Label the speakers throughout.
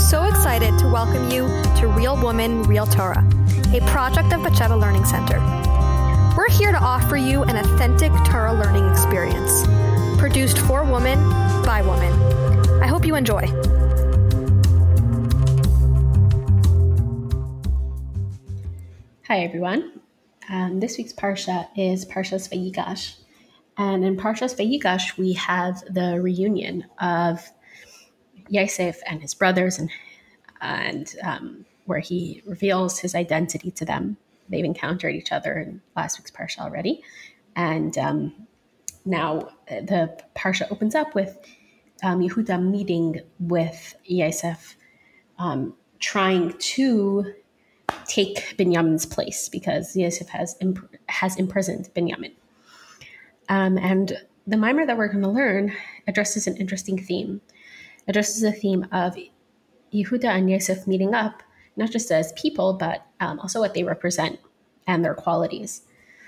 Speaker 1: so excited to welcome you to Real Woman, Real Torah, a project of Batsheva Learning Center. We're here to offer you an authentic Torah learning experience, produced for women, by women. I hope you enjoy.
Speaker 2: Hi, everyone. This week's Parsha is Parshas Vayigash. And in Parshas Vayigash, we have the reunion of Yosef and his brothers, and where he reveals his identity to them. They've encountered each other in last week's Parsha already. And now the Parsha opens up with Yehuda meeting with Yosef, trying to take Binyamin's place because Yosef has imprisoned Binyamin. And the mimer that we're going to learn addresses an interesting theme. Addresses a theme of Yehuda and Yosef meeting up, not just as people, but also what they represent and their qualities.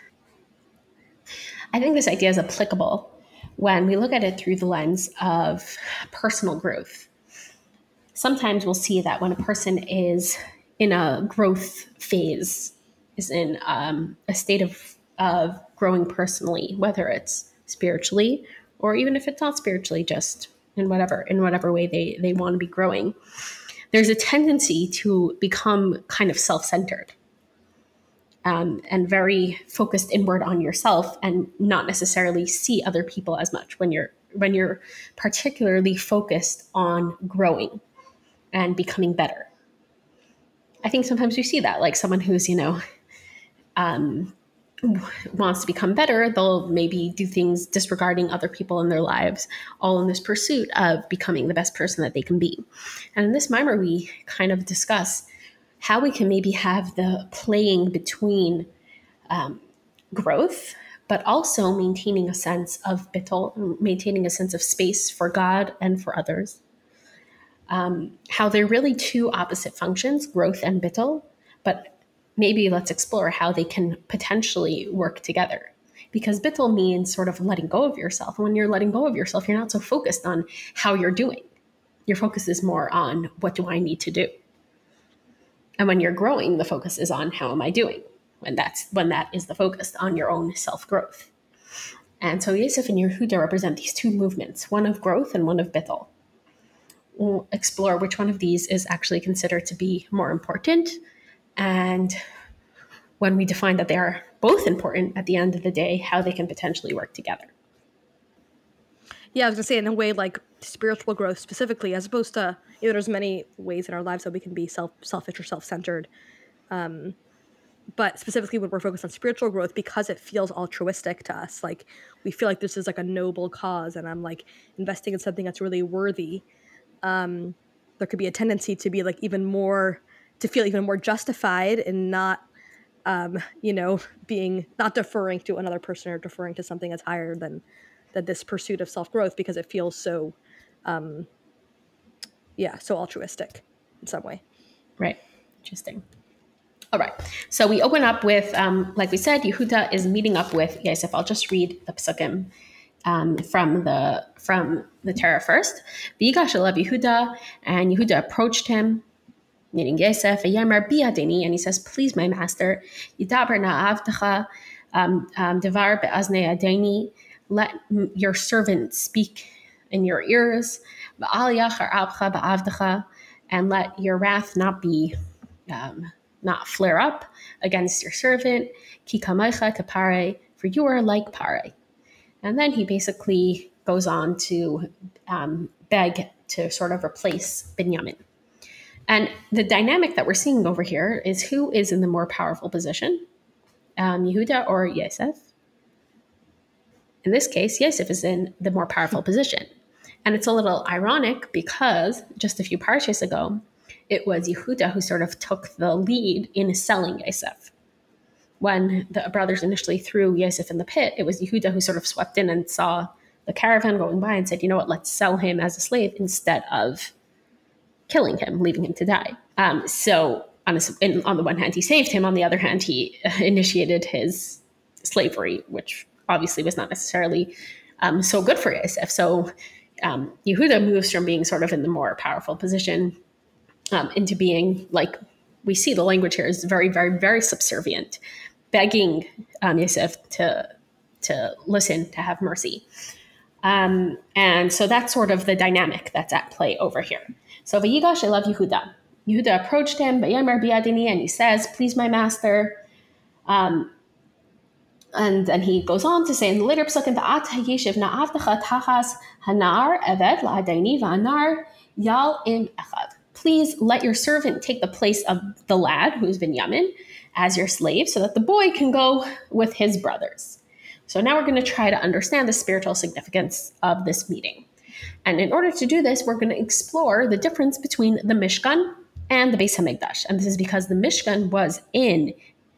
Speaker 2: I think this idea is applicable when we look at it through the lens of personal growth. Sometimes we'll see that when a person is in a growth phase, is in a state of growing personally, whether it's spiritually or even if it's not spiritually, just in whatever way they want to be growing, there's a tendency to become kind of self-centered and very focused inward on yourself and not necessarily see other people as much when you're particularly focused on growing and becoming better. I think sometimes we see that, like someone who's, wants to become better, they'll maybe do things disregarding other people in their lives, all in this pursuit of becoming the best person that they can be. And in this mimer, we kind of discuss how we can maybe have the playing between growth, but also maintaining a sense of bittul, maintaining a sense of space for God and for others. How they're really two opposite functions, growth and bittul, but maybe let's explore how they can potentially work together. Because bittul means sort of letting go of yourself. And when you're letting go of yourself, you're not so focused on how you're doing. Your focus is more on what do I need to do? And when you're growing, the focus is on how am I doing? When that is the focus on your own self-growth. And so Yosef and Yehuda represent these two movements, one of growth and one of bittul. We'll explore which one of these is actually considered to be more important. And when we define that they are both important at the end of the day, how they can potentially work together.
Speaker 1: Yeah, I was going to say, in a way, like spiritual growth specifically, as opposed to, there's many ways in our lives that we can be selfish or self-centered. But specifically when we're focused on spiritual growth, because it feels altruistic to us, like we feel like this is like a noble cause and I'm like investing in something that's really worthy. There could be a tendency to be like to feel even more justified in not, not deferring to another person or deferring to something that's higher than this pursuit of self-growth, because it feels so, so altruistic in some way.
Speaker 2: Right. Interesting. All right. So we open up with, like we said, Yehuda is meeting up with Yosef. I'll just read the psukim from the Torah first. V'yigash elav Yehuda, and Yehuda approached him, meaning Yosef, and he says, "Please, my master, yidaber na'avdecha devar be'aznei adeni, let your servant speak in your ears, v'al yachar abcha ba'avdecha, and let your wrath not flare up against your servant, ki kamaycha kapare, for you are like pare." And then he basically goes on to beg to sort of replace Binyamin. And the dynamic that we're seeing over here is who is in the more powerful position, Yehuda or Yosef? In this case, Yosef is in the more powerful position. And it's a little ironic because just a few parshas ago, it was Yehuda who sort of took the lead in selling Yosef. When the brothers initially threw Yosef in the pit, it was Yehuda who sort of swept in and saw the caravan going by and said, you know what, let's sell him as a slave instead of killing him, leaving him to die. So on the one hand, he saved him. On the other hand, he initiated his slavery, which obviously was not necessarily so good for Yosef. So Yehuda moves from being sort of in the more powerful position into being, like we see the language here is very, very, very subservient, begging Yosef to listen, to have mercy. And so that's sort of the dynamic that's at play over here. So Vayigash, I love Yehuda. Yehuda approached him, Vayomer bi'adini, and he says, please, my master. And he goes on to say in the later psukim, Va'at hayeshiv na'avtecha tachas hanar eved la'adaini va'anar yal im echad. Please let your servant take the place of the lad, who is Binyamin, as your slave, so that the boy can go with his brothers. So now we're going to try to understand the spiritual significance of this meeting. And in order to do this, we're going to explore the difference between the Mishkan and the Beis HaMikdash. And this is because the Mishkan was in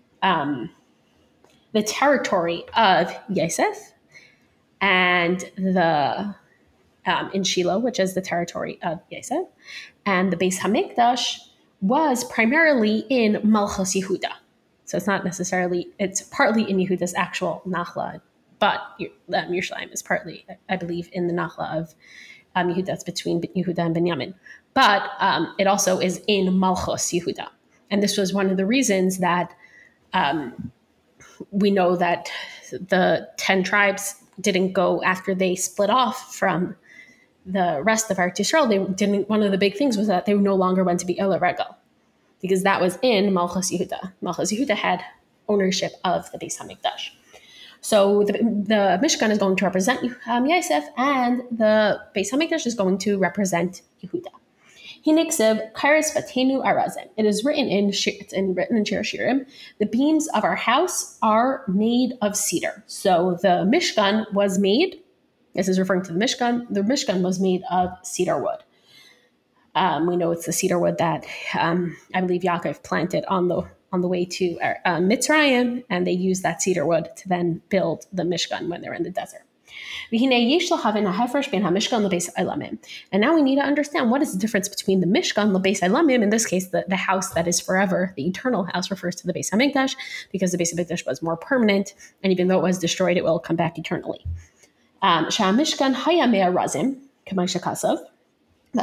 Speaker 2: the territory of Yosef, and the in Shiloh, which is the territory of Yosef, and the Beis HaMikdash was primarily in Malchus Yehuda. So it's not necessarily, it's partly in Yehuda's actual Nachla, but Yerushalayim is partly, I believe, in the Nachla of Yehuda. That's between Yehuda and Binyamin. But it also is in Malchus Yehuda. And this was one of the reasons that we know that the 10 tribes didn't go after they split off from the rest of Eretz Yisrael. They didn't. One of the big things was that they no longer went to be Ola Regel, because that was in Malchus Yehuda. Malchus Yehuda had ownership of the Beis HaMikdash. So the Mishkan is going to represent Yosef, and the Beis HaMikdash is going to represent Yehuda. Hiniksev Kairos Vatenu Arazim. It is written in Shir Shirim. The beams of our house are made of cedar. So the Mishkan was made. This is referring to the Mishkan. The Mishkan was made of cedar wood. We know it's the cedar wood that I believe Yaakov planted on the way to Mitzrayim, and they used that cedar wood to then build the Mishkan when they're in the desert. And now we need to understand what is the difference between the Mishkan, the Beis Elamim, in this case, the house that is forever, the eternal house refers to the Beis HaMikdash, because the Beis HaMikdash was more permanent, and even though it was destroyed, it will come back eternally. Mishkan haya mea razim, k'may shekasav. The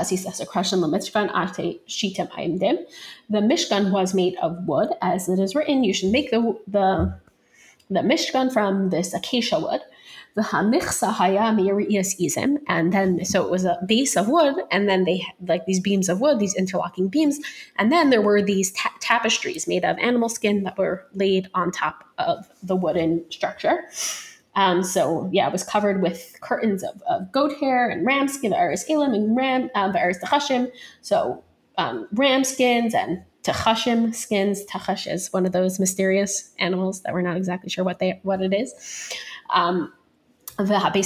Speaker 2: Mishkan was made of wood, as it is written. You should make the Mishkan from this acacia wood. The hamichsa haya miyarias izim, and then so it was a base of wood, and then they had like these beams of wood, these interlocking beams, and then there were these tapestries made of animal skin that were laid on top of the wooden structure. It was covered with curtains of goat hair and ram skin, Eretz Elam and Eretz Techashim. So ram skins and Techashim skins. Techash is one of those mysterious animals that we're not exactly sure what it is. But the Beis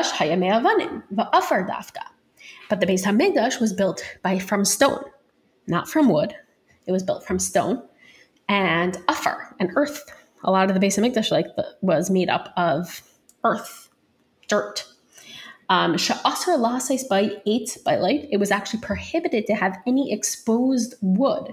Speaker 2: Hamikdash was built from stone, not from wood. It was built from stone and afar, and earth. A lot of the Beis HaMikdash was made up of earth, dirt. Sha'asar la'asais by light. It was actually prohibited to have any exposed wood.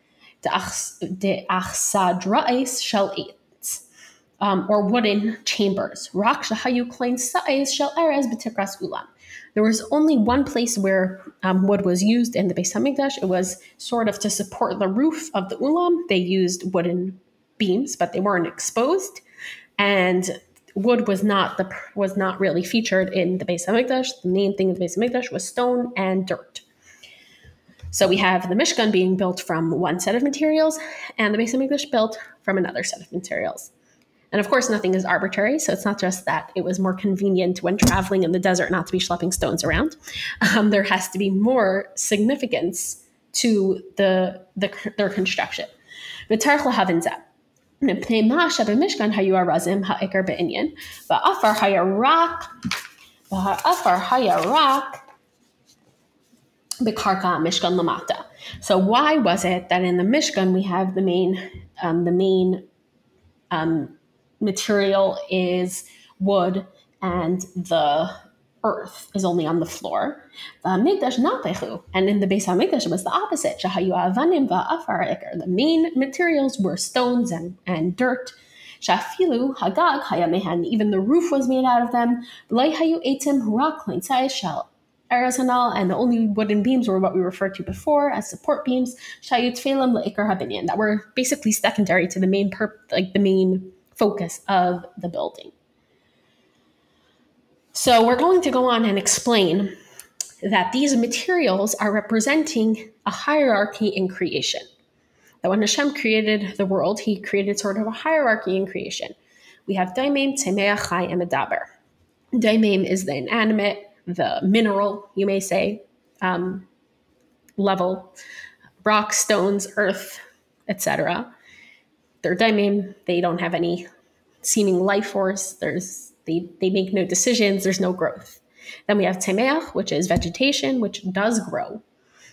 Speaker 2: De'achsadra'is shel eitz, or wooden chambers. Rak shahayu klein sa'is shel erez b'tikras ulam. There was only one place where wood was used in the Beis HaMikdash. It was sort of to support the roof of the ulam. They used wooden beams, but they weren't exposed, and wood was not really featured in the Beis HaMikdash. The main thing in the Beis HaMikdash was stone and dirt. So we have the Mishkan being built from one set of materials, and the Beis HaMikdash built from another set of materials. And of course, nothing is arbitrary, so it's not just that it was more convenient when traveling in the desert not to be schlepping stones around. There has to be more significance to their construction. V'tarich lahavin zeh. מפני מה שבמשכן היו הרזים העיקר בעניין, והעפר היה רק בקרקע המשכן למטה. So why was it that in the Mishkan we have the main material is wood and the earth is only on the floor? And in the Beis HaMikdash it was the opposite. The main materials were stones and dirt. Even the roof was made out of them. Arizanal, and the only wooden beams were what we referred to before as support beams, Shayut Phelim Le'ikar Habinyan, that were basically secondary to the main the main focus of the building. So we're going to go on and explain that these materials are representing a hierarchy in creation. That when Hashem created the world, he created sort of a hierarchy in creation. We have Daimim, Tzemeach, Chai, and Medaber. Daimim is the inanimate, the mineral, you may say, level, rock, stones, earth, etc. They're Daimim. They don't have any seeming life force. They make no decisions. There's no growth. Then we have Tzemeach, which is vegetation, which does grow.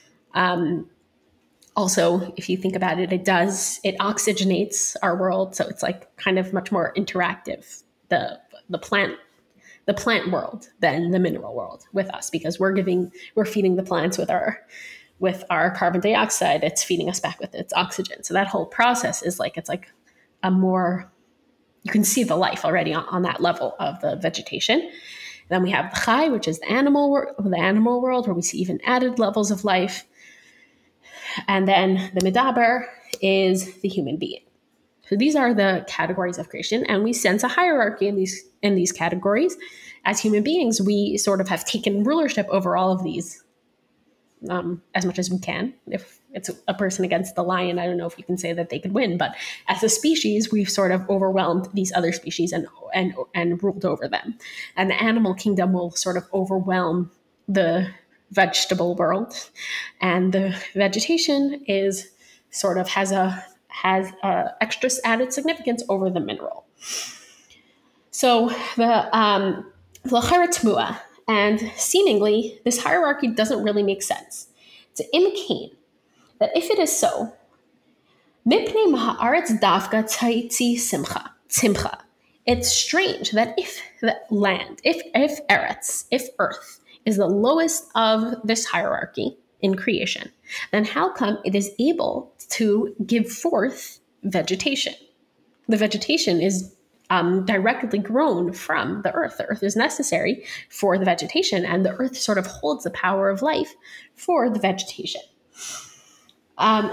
Speaker 2: Also, if you think about it, it oxygenates our world, so it's like kind of much more interactive, the plant world than the mineral world with us, because we're feeding the plants with our carbon dioxide. It's feeding us back with its oxygen. So that whole process is like, it's like a more, you can see the life already on that level of the vegetation. Then we have the Chai, which is the animal world, where we see even added levels of life. And then the Medaber is the human being. So these are the categories of creation, and we sense a hierarchy in these categories. As human beings, we sort of have taken rulership over all of these as much as we can. If it's a person against the lion, I don't know if you can say that they could win, but as a species, we've sort of overwhelmed these other species and ruled over them. And the animal kingdom will sort of overwhelm the vegetable world, and the vegetation is sort of has a extra added significance over the mineral. So the Lacharatmua, and seemingly this hierarchy doesn't really make sense. It's imkain that if it is so, mipnei ma'aretz dafka tzaitzi simcha. It's strange that if the land, if eretz, if earth is the lowest of this hierarchy in creation, then how come it is able to give forth vegetation? The vegetation is directly grown from the earth. The earth is necessary for the vegetation, and the earth sort of holds the power of life for the vegetation. The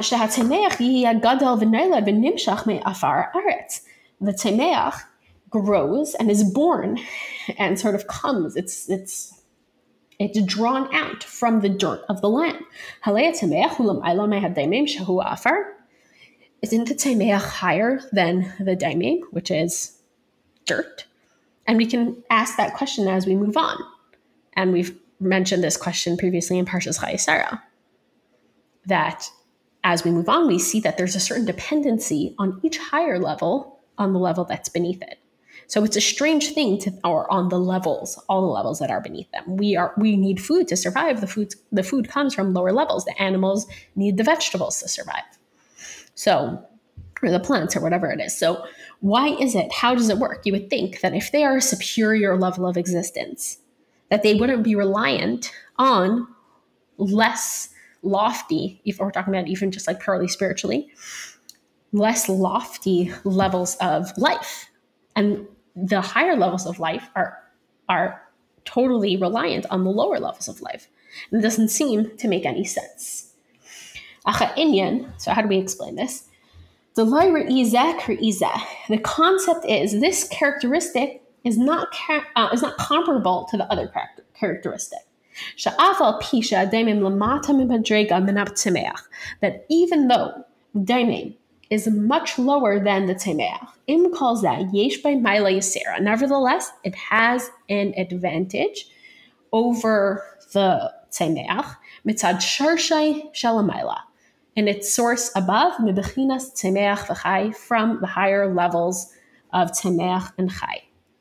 Speaker 2: tzemeach grows and is born and sort of comes. It's drawn out from the dirt of the land. Isn't the tzemeach higher than the daimim, which is dirt? And we can ask that question as we move on. And we've mentioned this question previously in Parshas Chayei Sarah, that as we move on, we see that there's a certain dependency on each higher level on the level that's beneath it. So it's a strange thing or on the levels, all the levels that are beneath them. We need food to survive. The food comes from lower levels. The animals need the vegetables to survive. So, or the plants or whatever it is. So why is it? How does it work? You would think that if they are a superior level of existence, that they wouldn't be reliant on less lofty, if we're talking about even just like purely spiritually, less lofty levels of life. And the higher levels of life are totally reliant on the lower levels of life. And it doesn't seem to make any sense. So how do we explain this? The concept is this characteristic is not comparable to the other characteristic. That even though daimim is much lower than the tzemeach, Im calls that yesh by maila yasera. Nevertheless, it has an advantage over the tzemeach mitzad sharshai shalamayla, in its source above mibechinas tzemeach v'chai, from the higher levels of tzemeach and chai.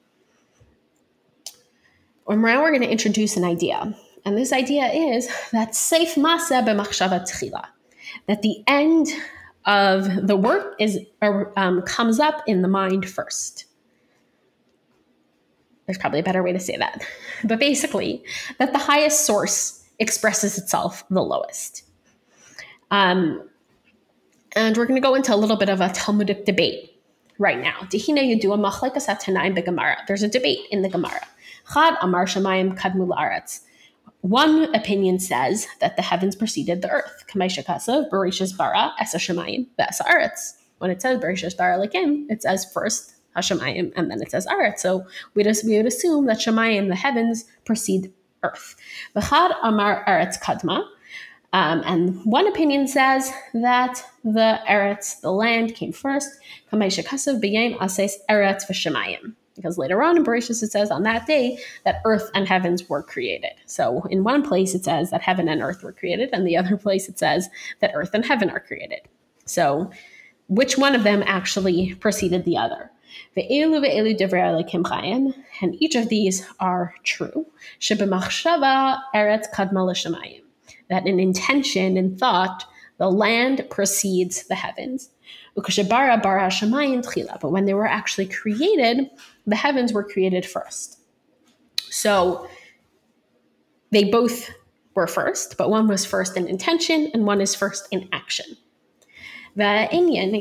Speaker 2: Now we're going to introduce an idea, and this idea is that seif masa b'machshava tchila, that the end of the work comes up in the mind first. There's probably a better way to say that. But basically, that the highest source expresses itself the lowest. And we're going to go into a little bit of a Talmudic debate right now. There's a debate in the Gemara. Chad amar shamayim kadmu la'aretz. One opinion says that the heavens preceded the earth. Kamaisha Kasav, Bereshis bara, Esa Shemayim, Esa Aretz. When it says Bereshis bara Lakim, it says first Hashemayim, and then it says Aretz. So we would assume that Shemayim, the heavens, precede earth. V'chad Amar Aretz Kadma. And one opinion says that the Eretz, the land, came first. Kamaisha Kasav b'yem ases Eretz v'Shemayim. Because later on in Bereshis it says on that day that earth and heavens were created. So in one place it says that heaven and earth were created, and the other place it says that earth and heaven are created. So which one of them actually preceded the other? Ve'elu ve'elu divrei Elokim chayim, and each of these are true. Shebemachshava eretz kadma l'shamayim, that in intention and thought, the land precedes the heavens. But when they were actually created, the heavens were created first. So they both were first, but one was first in intention and one is first in action. And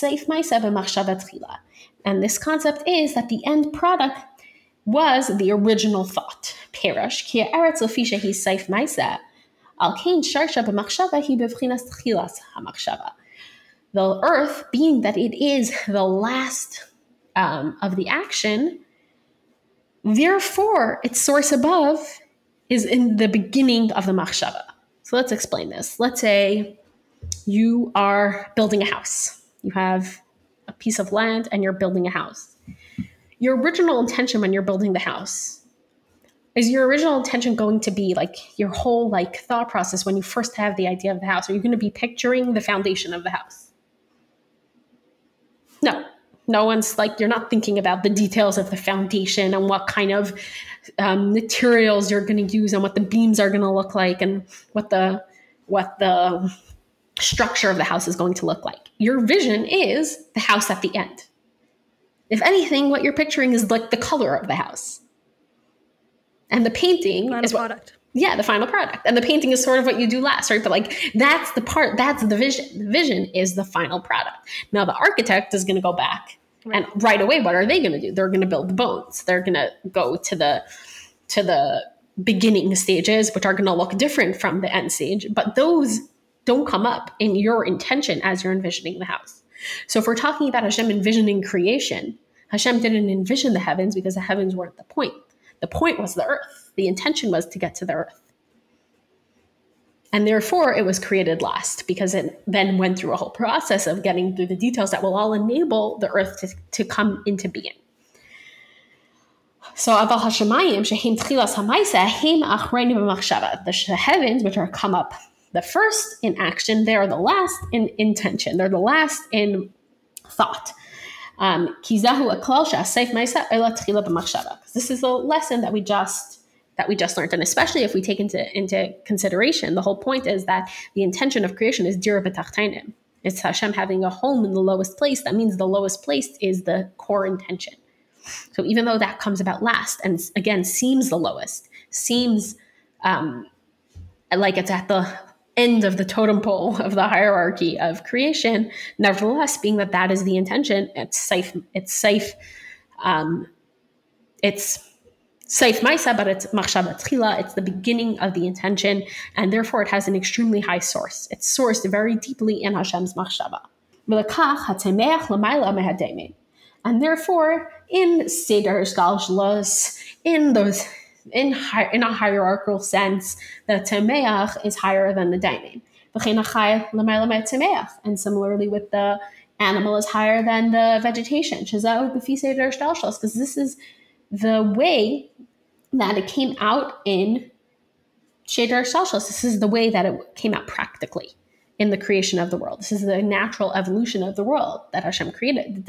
Speaker 2: this concept is that the end product was the original thought. Perush, ki ha'eretz lefisha hi seif ma'aseh, al kein sharsha b'machshava hi b'vchinas tchilas ha'machshava. The earth, being that it is the last of the action, therefore its source above is in the beginning of the machshava. So let's explain this. Let's say you are building a house. You have a piece of land and you're building a house. Your original intention when you're building the house, is your original intention going to be like your whole like thought process when you first have the idea of the house? Are you going to be picturing the foundation of the house? No one's like, you're not thinking about the details of the foundation and what kind of materials you're going to use and what the beams are going to look like and what the structure of the house is going to look like. Your vision is the house at the end. If anything, what you're picturing is like the color of the house. And the painting
Speaker 1: is product.
Speaker 2: The final product. And the painting is sort of what you do last, right? But like, that's the part, that's the vision. The vision is the final product. Now the architect is going to go back and right away, what are they going to do? They're going to build the bones. They're going to go to the beginning stages, which are going to look different from the end stage. But those don't come up in your intention as you're envisioning the house. So if we're talking about Hashem envisioning creation, Hashem didn't envision the heavens because the heavens weren't the point. The point was the earth. The intention was to get to the earth. And therefore, it was created last because it then went through a whole process of getting through the details that will all enable the earth to come into being. So, Aval Hashemayim, Shehem Tchilas HaMaisa, Hem Achreinu B'Machshava, the heavens, which are come up the first in action, they are the last in intention. They're the last in thought. This is a lesson that we just learned, and especially if we take into consideration, the whole point is that the intention of creation is dira b'tachtainim. It's Hashem having a home in the lowest place. That means the lowest place is the core intention. So even though that comes about last, and again seems the lowest, seems like it's at the end of the totem pole of the hierarchy of creation, nevertheless, being that is the intention, it's safe Maisa, but it's machshava tchila, it's the beginning of the intention, and therefore it has an extremely high source. It's sourced very deeply in Hashem's machshava. And therefore, in Seder Shgalshlos, in a hierarchical sense, the temeach is higher than the daimim. And similarly with the animal is higher than the vegetation. Because this is the way that it came out in Seder Shgalshlos. This is the way that it came out practically in the creation of the world. This is the natural evolution of the world that Hashem created.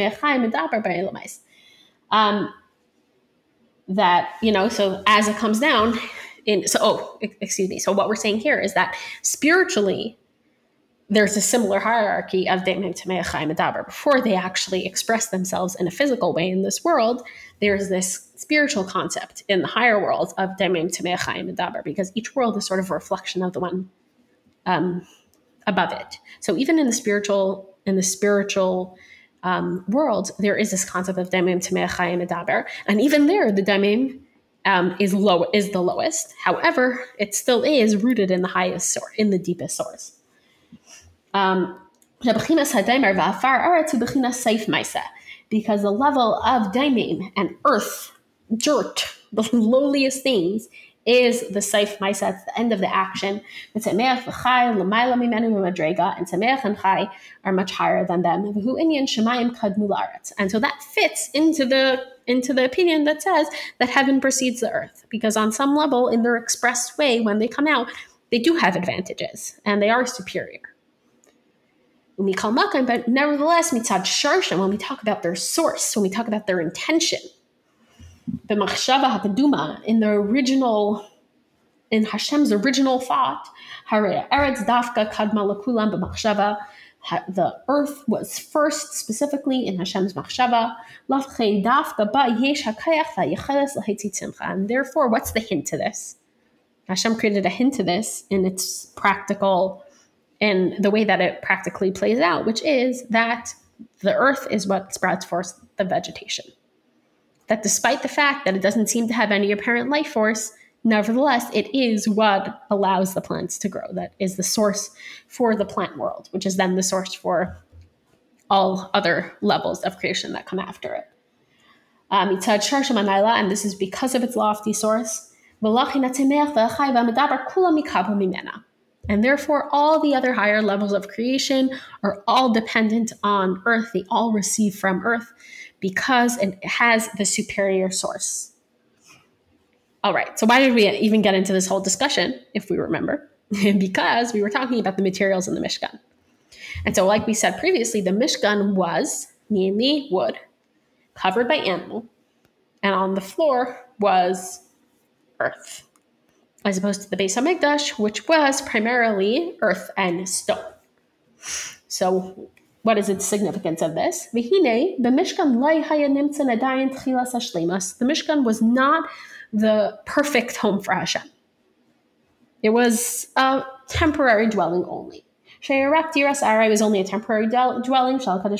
Speaker 2: That, so as it comes down so what we're saying here is that spiritually there's a similar hierarchy of Daimim Tamei Chaim Medaber. Before they actually express themselves in a physical way in this world, there's this spiritual concept in the higher world of Daimim Tamei Chaim Medaber, because each world is sort of a reflection of the one above it. So even in the spiritual world, there is this concept of Daimim Tamei Chaim Medaber, and even there, the Daimim is the lowest. However, it still is rooted in the highest source, in the deepest source. Because the level of daimim and earth, dirt, the lowliest things, is the saif maisa. It's the end of the action. And Sameach and Chai are much higher than them. And so that fits into the opinion that says that heaven precedes the earth, because on some level, in their expressed way, when they come out, they do have advantages and they are superior. But nevertheless, mitzad sharsha, when we talk about their source, when we talk about their intention, the machshava hakaduma, in Hashem's original thought, eretz dafka kadma lekulam b'machshava, the earth was first, specifically in Hashem's machshava. Lavchei dafka ba yesh hakayach v'yicheles l'heitzit simcha. And therefore, what's the hint to this? Hashem created a hint to this in its practical, in the way that it practically plays out, which is that the earth is what sprouts forth the vegetation. That despite the fact that it doesn't seem to have any apparent life force, nevertheless, it is what allows the plants to grow. That is the source for the plant world, which is then the source for all other levels of creation that come after it. And this is because of its lofty source. And therefore, all the other higher levels of creation are all dependent on earth. They all receive from earth because it has the superior source. All right, so why did we even get into this whole discussion, if we remember? Because we were talking about the materials in the Mishkan. And so like we said previously, the Mishkan was mainly wood, covered by animal, and on the floor was earth, as opposed to the Beis HaMikdash, which was primarily earth and stone. So what is the significance of this? The Mishkan was not the perfect home for Hashem. It was a temporary dwelling only. It was only a temporary dwelling.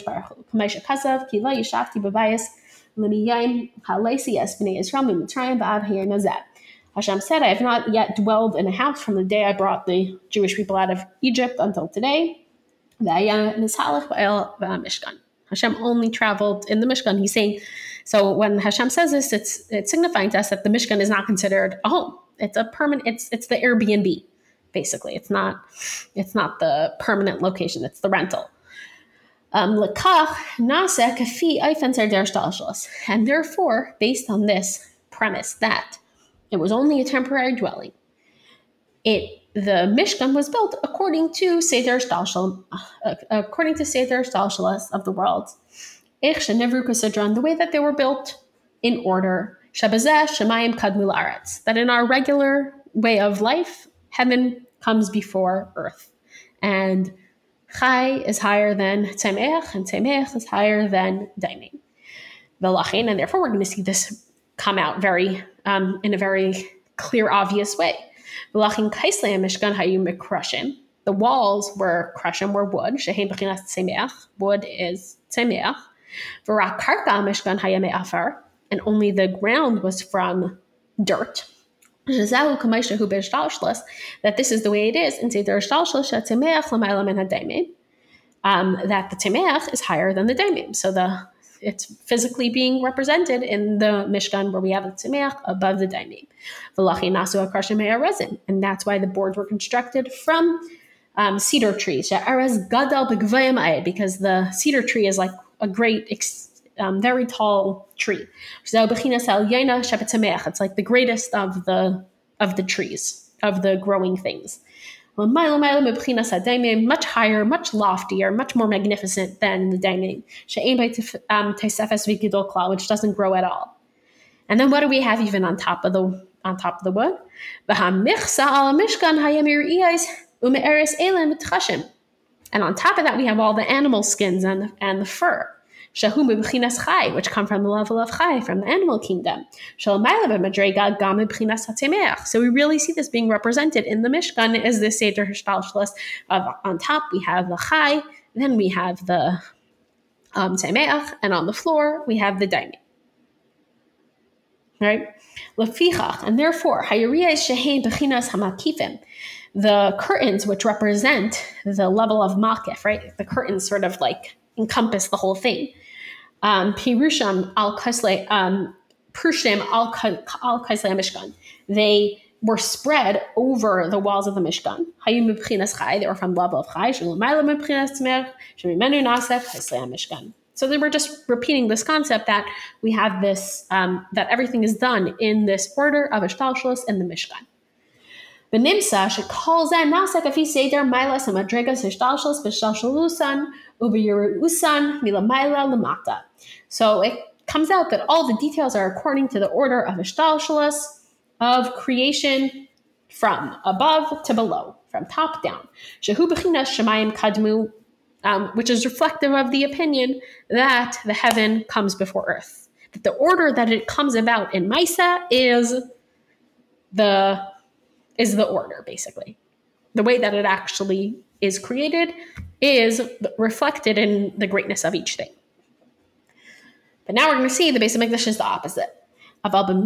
Speaker 2: Hashem said, I have not yet dwelled in a house from the day I brought the Jewish people out of Egypt until today. Hashem only traveled in the Mishkan. He's saying, so when Hashem says this, it's signifying to us that the Mishkan is not considered a home. It's a permanent, it's the Airbnb, basically. It's not the permanent location, it's the rental. And therefore, based on this premise that it was only a temporary dwelling, the Mishkan was built according to Seder Shtalshel of the world, the way that they were built in order, that in our regular way of life, heaven comes before earth, and Chai is higher than Tzemeach, and Tzemeach is higher than Daimim. And therefore, we're going to see this come out very in a very clear, obvious way. The walls were krushim, were wood. Wood is Tzemeach. And only the ground was from dirt. That this is the way it is in Seder Shtalshel, that the Tzemeach is higher than the Daimim. So it's physically being represented in the Mishkan where we have the Tzemeach above the Daimim. And that's why the boards were constructed from cedar trees. Because the cedar tree is like a great, very tall tree. It's like the greatest of the trees, of the growing things. Much higher, much loftier, much more magnificent than the Daimim, which doesn't grow at all. And then what do we have even on top of the wood? And on top of that, we have all the animal skins and the fur, which come from the level of Chai, from the animal kingdom. So we really see this being represented in the Mishkan as the Seder Shtalshel. On top, we have the Chai, then we have the Tzemeach, and on the floor, we have the Daimim. right? Lefichach, and therefore, hayariyah shehein bechinas hamakifim, the curtains which represent the level of makif, right? The curtains sort of like encompass the whole thing. Pirusham al kaisle, Prushim al kaisle mishkan. They were spread over the walls of the Mishkan. Hayim mibchinas chai, they were from the level of chai. Shulumayla mibchinas tmer, shemimenu nasef kaisle mishkan. So they were just repeating this concept that we have this, that everything is done in this order of Ishtalshalos in the Mishkan. Benimsa shekol zeh nasek afi seder mailas hamadregas Ishtalshalos b'shtalshalusan u'b'yerusan milamayla lamata. So it comes out that all the details are according to the order of Ishtalshalos, of creation from above to below, from top down. Shehu b'chinas shemayim kadmu, which is reflective of the opinion that the heaven comes before earth. That the order that it comes about in Maisa is the order, basically. The way that it actually is created is reflected in the greatness of each thing. But now we're going to see the Beis HaMikdash is the opposite. But the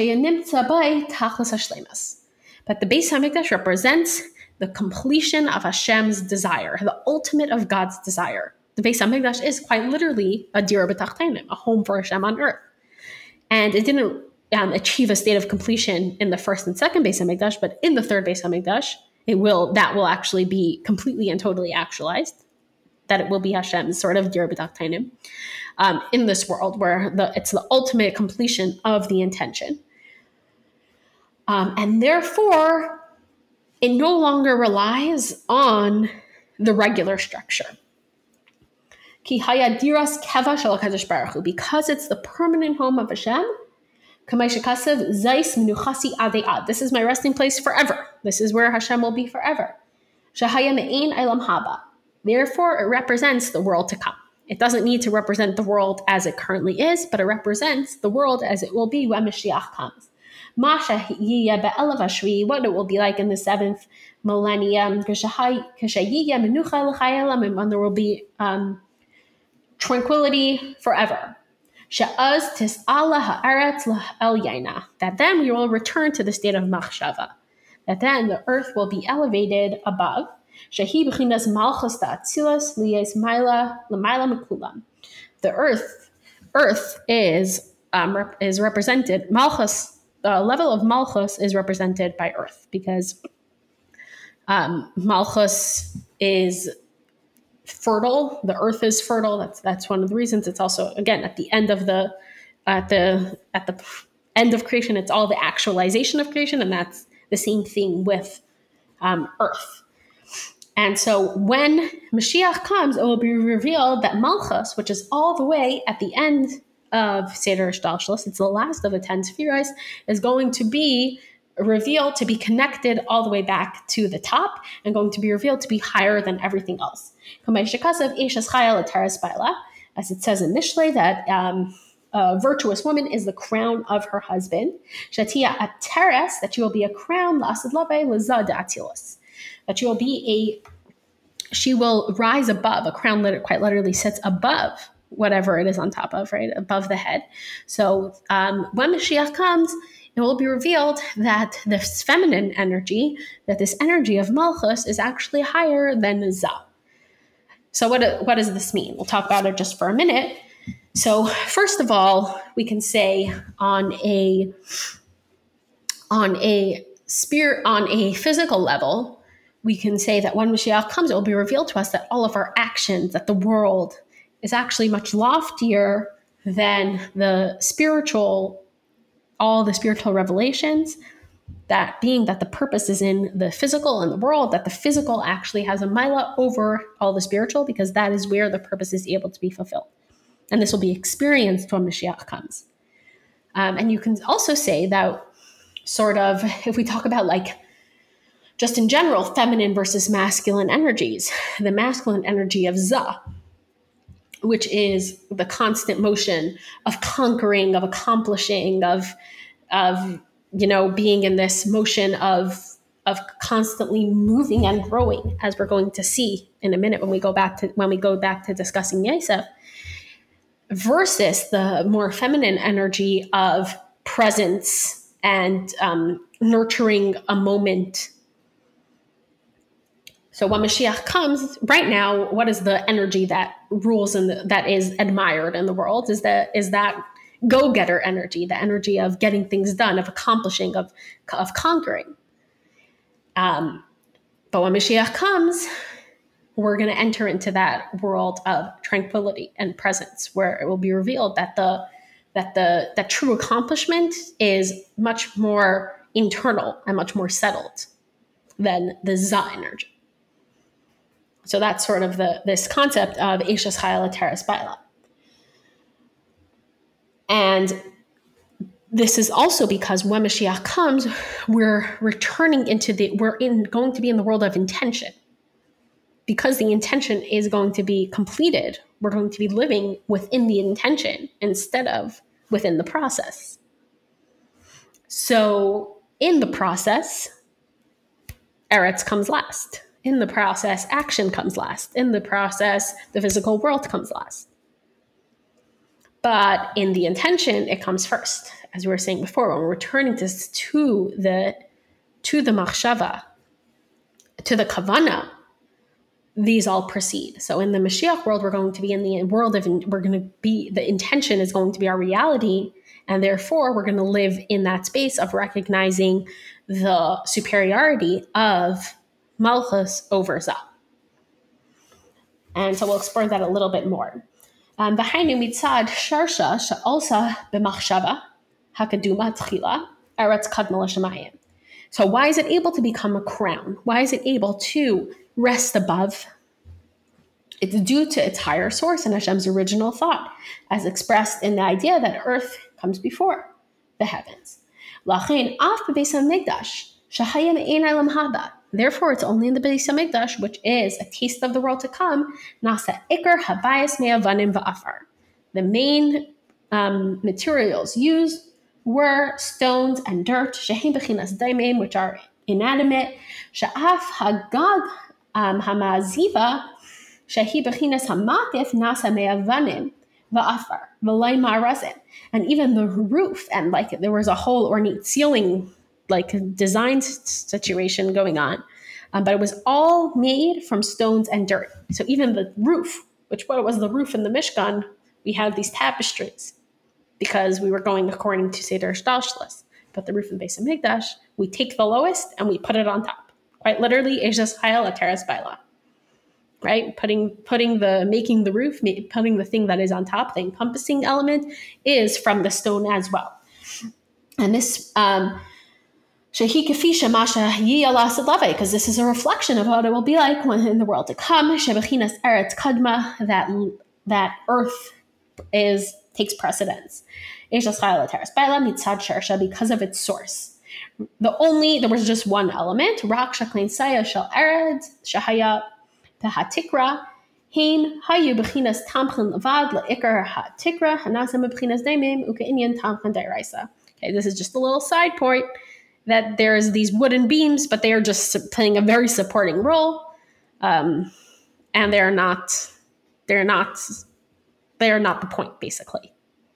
Speaker 2: Beis HaMikdash represents the completion of Hashem's desire, the ultimate of God's desire. The Beis HaMikdash is quite literally a dira b'tachteinim, a home for Hashem on earth. And it didn't achieve a state of completion in the first and second Beis HaMikdash, but in the third Beis HaMikdash, that will actually be completely and totally actualized, that it will be Hashem's sort of dira b'tachteinim in this world where it's the ultimate completion of the intention. And therefore, it no longer relies on the regular structure. Ki haya diras keva shel HaKadosh Baruch Hu, because it's the permanent home of Hashem. Kamay shekasev zais menuchasi adei ad. This is my resting place forever. This is where Hashem will be forever. Shehaya me'ein elam haba. Therefore, it represents the world to come. It doesn't need to represent the world as it currently is, but it represents the world as it will be when Mashiach comes. What it will be like in the 7th millennium, when there will be tranquility forever. That then we will return to the state of machshava. That then the earth will be elevated above. The earth is represented, Malchus. The level of Malchus is represented by earth, because Malchus is fertile. The earth is fertile. That's one of the reasons. It's also, again, at the end of end of creation, it's all the actualization of creation, and that's the same thing with earth. And so when Mashiach comes, it will be revealed that Malchus, which is all the way at the end of Seder Ishtalshalos, it's the last of the 10 Sephiros, is going to be revealed to be connected all the way back to the top, and going to be revealed to be higher than everything else. As it says in Mishlei, that a virtuous woman is the crown of her husband. Shatia ateres, that she will be a crown, that she will rise above. A crown quite literally sits above whatever it is on top of, right? Above the head. So when Mashiach comes, it will be revealed that this feminine energy, that this energy of Malchus is actually higher than Zah. So what does this mean? We'll talk about it just for a minute. So first of all, we can say on a physical level, we can say that when Mashiach comes, it will be revealed to us that all of our actions, that the world is actually much loftier than all the spiritual revelations, that being that the purpose is in the physical and the world, that the physical actually has a mila over all the spiritual, because that is where the purpose is able to be fulfilled. And this will be experienced when Mashiach comes. And you can also say that sort of, if we talk about like, just in general, feminine versus masculine energies, the masculine energy of Zah, which is the constant motion of conquering, of accomplishing, of being in this motion of constantly moving and growing, as we're going to see in a minute when we go back to discussing Yosef, versus the more feminine energy of presence and nurturing a moment. So when Mashiach comes, right now, what is the energy that rules and that is admired in the world? Is that go-getter energy, the energy of getting things done, of accomplishing, of conquering. But when Mashiach comes, we're going to enter into that world of tranquility and presence, where it will be revealed that the true accomplishment is much more internal and much more settled than the Za energy. So that's sort of this concept of Eishes Chayil Teres Baila. And this is also because when Mashiach comes, we're returning into going to be in the world of intention. Because the intention is going to be completed, we're going to be living within the intention instead of within the process. So in the process, Eretz comes last. In the process, action comes last. In the process, the physical world comes last. But in the intention, it comes first. As we were saying before, when we're returning to the machshava, to the kavana, these all proceed. So in the Mashiach world, we're going to be in the world of, the intention is going to be our reality. And therefore, we're going to live in that space of recognizing the superiority of Malchus over Za. And so we'll explore that a little bit more. V'hainu mitzad sharsha she'olsa b'machshava hakaduma tchila eretz kadma l'shamayim. So why is it able to become a crown? Why is it able to rest above? It's due to its higher source and Hashem's original thought, as expressed in the idea that earth comes before the heavens. Lachein af b'beis hamikdash shehaya me'ein olam haba. Therefore, it's only in the Beis Hamikdash, which is a taste of the world to come, nasa ikar habayis me'avanim va'afar. The main materials used were stones and dirt, shehem bechinas daimim, which are inanimate, she'af hagag hamaziva, shehi bechinas hamakif nasa me'avanim va'afar, v'lay ma'arazim. And even the roof, and like there was a whole ornate ceiling like a design situation going on. But it was all made from stones and dirt. So even the roof, what was the roof in the Mishkan, we had these tapestries because we were going according to Seder Shtalshlis. But the roof in Beis Hamikdash, we take the lowest and we put it on top. Quite literally, Eishes Chayil Teres Baila. Right? Making the roof, putting the thing that is on top, the encompassing element, is from the stone as well. And this... because this is a reflection of what it will be like when in the world to come. That earth takes precedence. Because of its source. There was just one element. Okay, this is just a little side point. That there's these wooden beams, but they are just playing a very supporting role, and they're not the point, basically.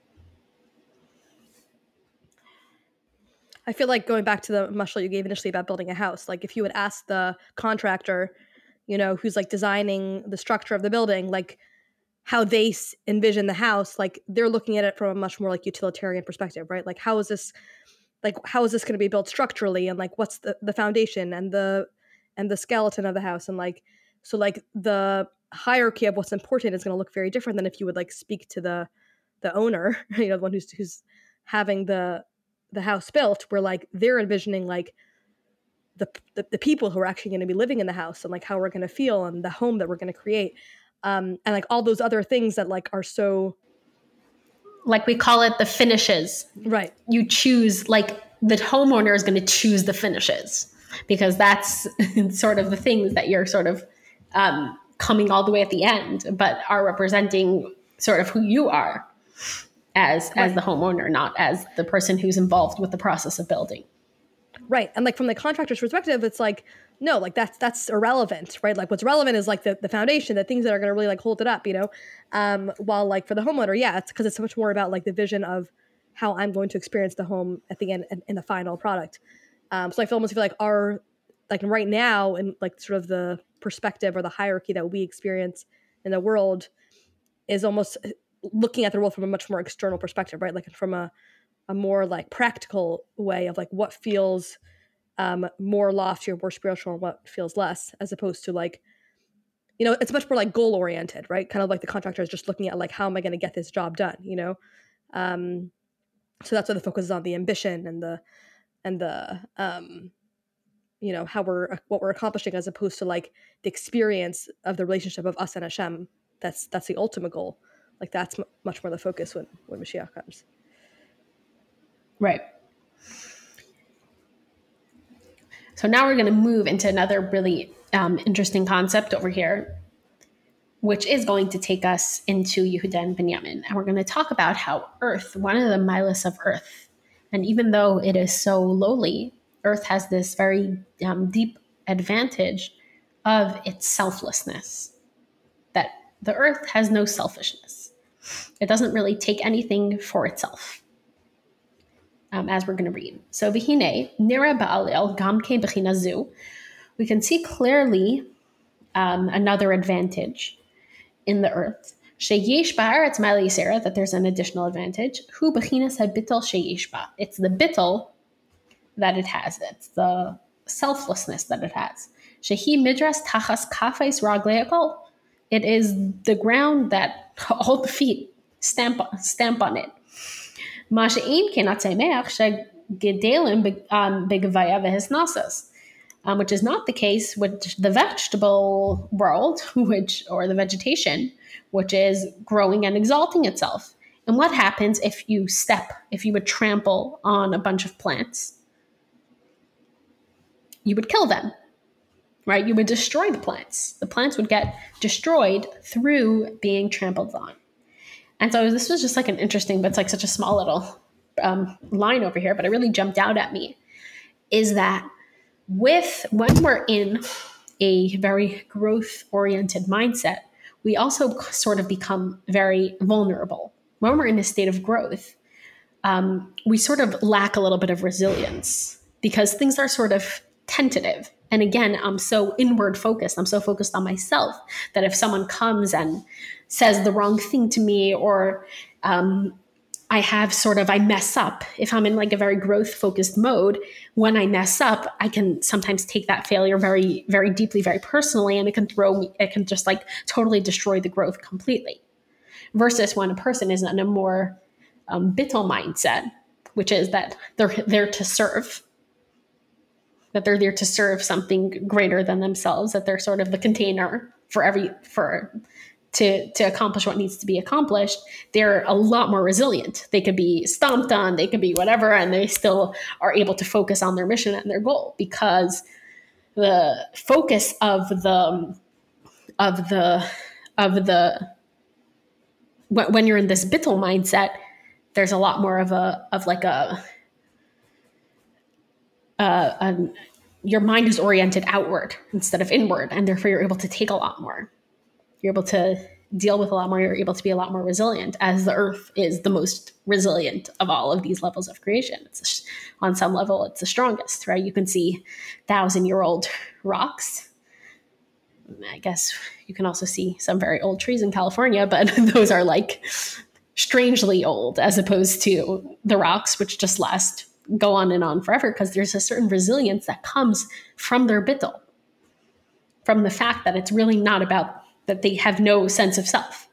Speaker 1: I feel like going back to the mashal you gave initially about building a house, like if you would ask the contractor, who's like designing the structure of the building, like how they envision the house, like they're looking at it from a much more like utilitarian perspective, right? Like how is this going to be built structurally, and like what's the foundation and the skeleton of the house, and like so like the hierarchy of what's important is going to look very different than if you would like speak to the owner, the one who's having the house built, where like they're envisioning like the people who are actually going to be living in the house, and like how we're going to feel, and the home that we're going to create, and like all those other things that like are so.
Speaker 2: Like we call it the finishes.
Speaker 1: Right.
Speaker 2: You choose, like the homeowner is going to choose the finishes, because that's sort of the things that you're sort of coming all the way at the end, but are representing sort of who you are as the homeowner, not as the person who's involved with the process of building.
Speaker 1: Right. And like from the contractor's perspective, it's like, no, like that's irrelevant, right? Like what's relevant is like the foundation, the things that are going to really like hold it up, while like for the homeowner, yeah, it's because it's so much more about like the vision of how I'm going to experience the home at the end in the final product. So I almost feel like our, like right now, in like sort of the perspective or the hierarchy that we experience in the world is almost looking at the world from a much more external perspective, right? Like from a more like practical way of like what feels more lofty or more spiritual and what feels less, as opposed to like, you know, it's much more like goal oriented, right? Kind of like the contractor is just looking at like, how am I going to get this job done, you know? So that's where the focus is on the ambition and the you know, what we're accomplishing, as opposed to like the experience of the relationship of us and Hashem. That's the ultimate goal. Like that's much more the focus when Mashiach comes.
Speaker 2: Right. So now we're going to move into another really interesting concept over here, which is going to take us into Yehuda and Binyamin. And we're going to talk about how earth, one of the milas of earth, and even though it is so lowly, earth has this very deep advantage of its selflessness, that the earth has no selfishness. It doesn't really take anything for itself. As we're going to read. So, V'hine, nira ba'alil gamke b'china zu. We can see clearly another advantage in the earth. Sheyesh ba'aretz ma'ale yisera, that there's an additional advantage. Hu b'chinas ha'bittel sheyesh ba. It's the bittel that it has. It's the selflessness that it has. Shehi midras tachas kafais raglei hakol. It is the ground that all the feet stamp on it. Which is not the case with the vegetable world, or the vegetation, which is growing and exalting itself. And what happens if you would trample on a bunch of plants? You would kill them, right? You would destroy the plants. The plants would get destroyed through being trampled on. And so this was just like an interesting, but it's like such a small little line over here, but it really jumped out at me, is that when we're in a very growth-oriented mindset, we also sort of become very vulnerable. When we're in a state of growth, we sort of lack a little bit of resilience because things are sort of tentative. And again, I'm so inward focused. I'm so focused on myself that if someone comes and says the wrong thing to me, or I mess up, if I'm in like a very growth focused mode, when I mess up, I can sometimes take that failure very, very deeply, very personally, and it can just like totally destroy the growth completely. Versus when a person is in a more bittul mindset, which is that they're there to serve, that they're there to serve something greater than themselves, that they're sort of the container to accomplish what needs to be accomplished, they're a lot more resilient. They could be stomped on, they could be whatever, and they still are able to focus on their mission and their goal, because the focus of when you're in this bittul mindset, there's a lot more your mind is oriented outward instead of inward, and therefore you're able to take a lot more. You're able to deal with a lot more. You're able to be a lot more resilient, as the earth is the most resilient of all of these levels of creation. On some level, it's the strongest, right? You can see 1,000-year-old rocks. I guess you can also see some very old trees in California, but those are like strangely old, as opposed to the rocks, which just go on and on forever, because there's a certain resilience that comes from their bittul, from the fact that it's really not about that they have no sense of self.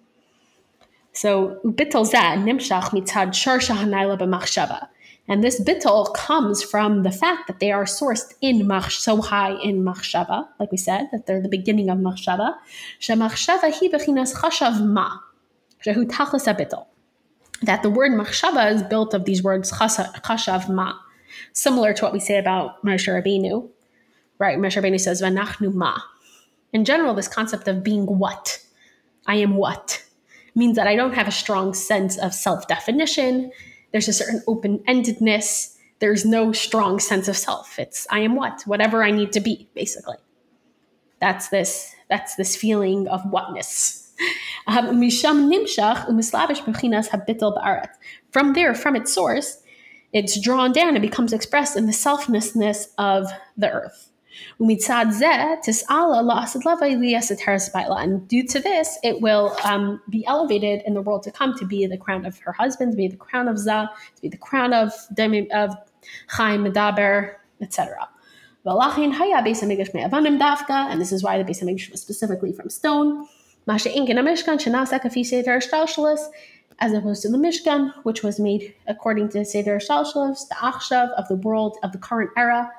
Speaker 2: So bittul zeh nimshach mitzad sharsha hanayla b'machshava, and this bittul comes from the fact that they are sourced so high in machshava, like we said, that they're the beginning of machshava. Shemachshava hi bechinas chashav ma, shehu tachlis habittul. That the word machshava is built of these words chashav ma, similar to what we say about Moshe Rabbeinu, right? Moshe Rabbeinu says v'nachnu ma. In general, this concept of being what, I am what, means that I don't have a strong sense of self-definition. There's a certain open-endedness. There's no strong sense of self. It's I am what, whatever I need to be, basically. That's this feeling of whatness. From there, from its source, it's drawn down and becomes expressed in the selflessness of the earth. And due to this, it will be elevated in the world to come to be the crown of her husband, to be the crown of Zah, to be the crown of Chaim, Medaber, etc. And this is why the Beis Hamikdash was specifically from stone. As opposed to the Mishkan, which was made according to Seder Shalshalos, the Achshav of the world of the current era.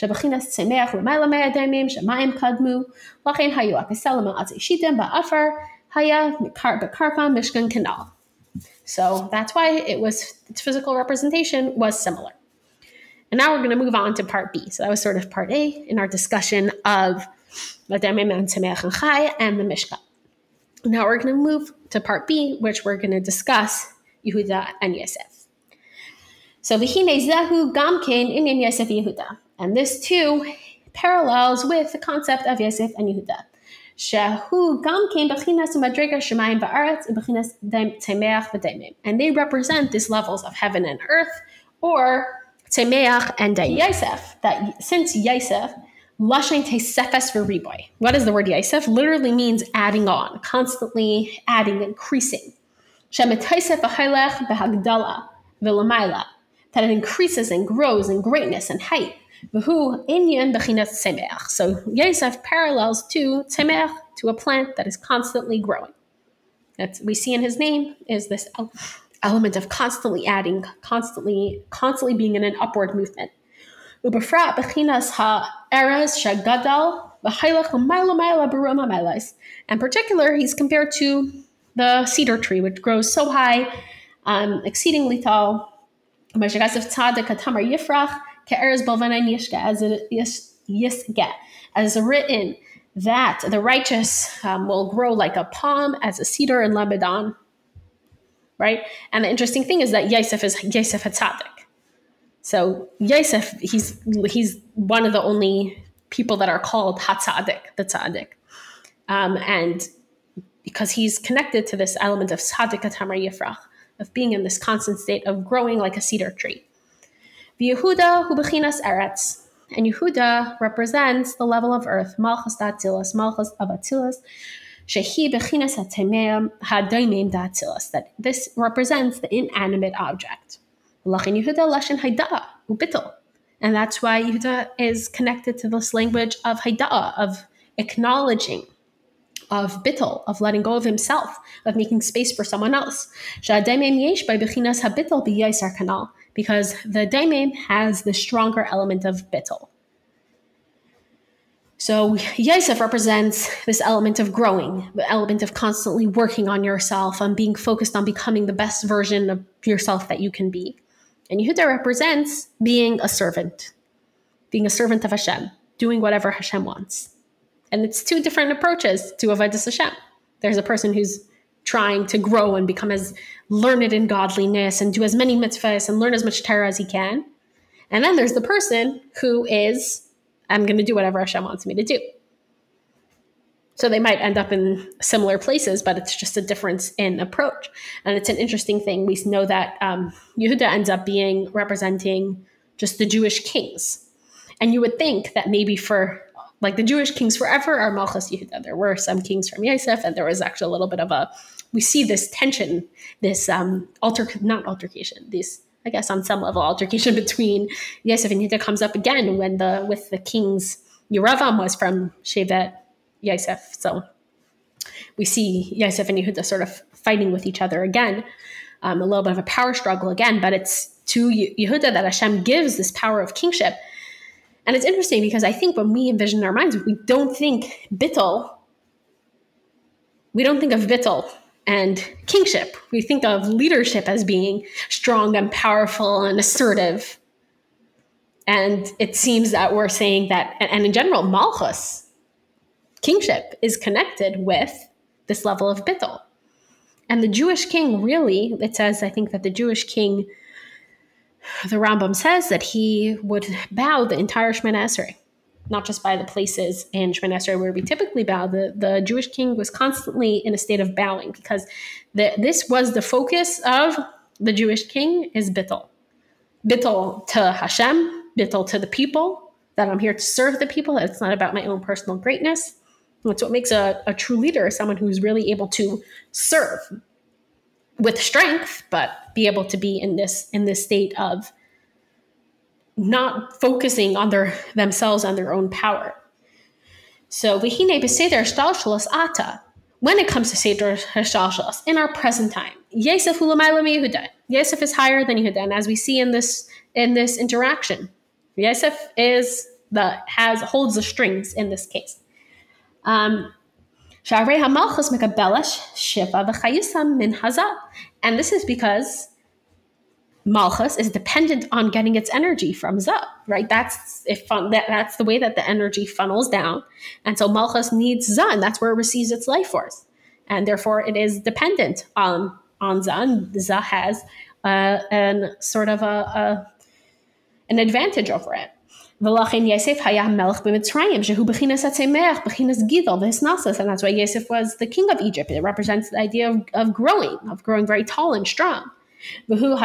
Speaker 2: So that's why its physical representation was similar. And now we're going to move on to part B. So that was sort of part A in our discussion of the Daimim and Tzemeach and Chai and the Mishkan. Now we're going to move to part B, which we're going to discuss Yehuda and Yosef. So v'hinei zehu gam kein inyan Yosef Yehuda. And this too parallels with the concept of Yosef and Yehuda. Shehu gam kein b'chinas u'madrega shemayim ba'aretz u'b'chinas tzemeach v'daimim. And they represent these levels of heaven and earth, or tzemeach and Yosef. That since Yosef, Lashon Tesefes v'riboy. What does the word Yosef? Literally means adding on, constantly adding, increasing. Shemetosef v'haylech b'hagdala v'lamayla. That it increases and grows in greatness and height. V'hu inyan b'chinas tzemeach. So Yosef parallels to tzemeach, to a plant that is constantly growing. That we see in his name is this element of constantly adding, constantly being in an upward movement. Ubefrat b'chinas ha'eres shagadal v'haylech l'mayla mayla b'rum ha'maylais. In particular, he's compared to the cedar tree, which grows so high, exceedingly tall. As written that the righteous will grow like a palm as a cedar in Lebanon, right? And the interesting thing is that Yosef is Yosef HaTzadik. So Yosef, he's one of the only people that are called HaTzadik, the Tzadik. And because he's connected to this element of Tzadik HaTamar Yifrach, of being in this constant state of growing like a cedar tree. Yehuda hu b'chinas eretz. And Yehuda represents the level of earth, Malchus Da'atzilas, Malchus of Atzilas, Shehi b'chinas ha'daimim da'atzilas, that this represents the inanimate object. Lachin Yehuda lashon hayda'a u'bittul. And that's why Yehuda is connected to this language of hayda'a, of acknowledging, of bittul, of letting go of himself, of making space for someone else. Sha'daimim yesh by b'chinas ha'bittul b'yaisar kanal. Because the daimim has the stronger element of bittul. So Yosef represents this element of growing, the element of constantly working on yourself, on being focused on becoming the best version of yourself that you can be. And Yehuda represents being a servant of Hashem, doing whatever Hashem wants. And it's two different approaches to Avodas Hashem. There's a person who's trying to grow and become as learned in godliness and do as many mitzvahs and learn as much Torah as he can. And then there's the person who is, I'm going to do whatever Hashem wants me to do. So they might end up in similar places, but it's just a difference in approach. And it's an interesting thing. We know that Yehuda ends up representing just the Jewish kings. And you would think that maybe the Jewish kings forever are Malchus Yehuda. There were some kings from Yosef, and there was actually a little bit of we see this tension, this altercation, I guess on some level, altercation between Yosef and Yehuda comes up again with the kings. Yeravam was from Shevet Yosef. So we see Yosef and Yehuda sort of fighting with each other again, a little bit of a power struggle again, but it's to Yehuda that Hashem gives this power of kingship. And it's interesting because I think when we envision in our minds, we don't think of bittul and kingship. We think of leadership as being strong and powerful and assertive. And it seems that we're saying that, and in general, Malchus, kingship, is connected with this level of bittul. And the Jewish king really, it says, I think that the Jewish king, the Rambam says that he would bow the entire Shemona Esrei. not just by the places in Shemoneh Esrei where we typically bow. The Jewish king was constantly in a state of bowing because this was the focus of the Jewish king is bittul. Bittul to Hashem, bittul to the people, that I'm here to serve the people, that it's not about my own personal greatness. That's what makes a true leader, someone who's really able to serve with strength, but be able to be in this state of not focusing on themselves and their own power. So v'hinei b'seder shtalshalos ata. When it comes to Seder Hashtalshalos, in our present time, Yosef hu l'mayla miYehuda. Yosef is higher than Yehuda, and as we see in this interaction, Yosef holds the strings in this case. Sha'arei hamalchus mekabelash shiva v'chayusam min hazah, and this is because Malchus is dependent on getting its energy from Zah, right? That's the way that the energy funnels down. And so Malchus needs Zah, and that's where it receives its life force. And therefore it is dependent on Zah, and Zah has an advantage over it. And that's why Yosef was the king of Egypt. It represents the idea of growing very tall and strong. He was